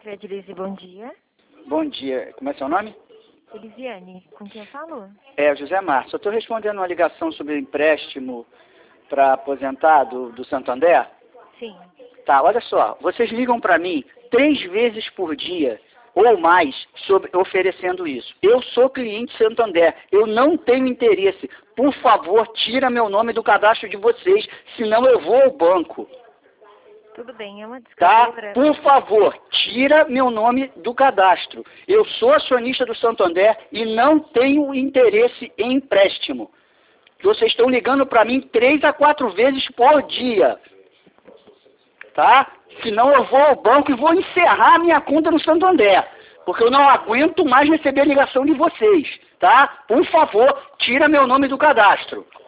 Edilise, bom dia. Bom dia. Como é seu nome? Elisiane, com quem eu falo? É, José Márcio. Eu estou respondendo uma ligação sobre empréstimo para aposentado do Santander. Sim. Tá, olha só. Vocês ligam para mim 3 vezes por dia ou mais oferecendo isso. Eu sou cliente Santander. Eu não tenho interesse. Por favor, tira meu nome do cadastro de vocês, senão eu vou ao banco. Tudo bem, é uma Tá? desculpa. Por favor, tira meu nome do cadastro. Eu sou acionista do Santander e não tenho interesse em empréstimo. Vocês estão ligando para mim 3 a 4 vezes por dia. Tá? Senão eu vou ao banco e vou encerrar minha conta no Santander. Porque eu não aguento mais receber ligação de vocês. Tá? Por favor, tira meu nome do cadastro.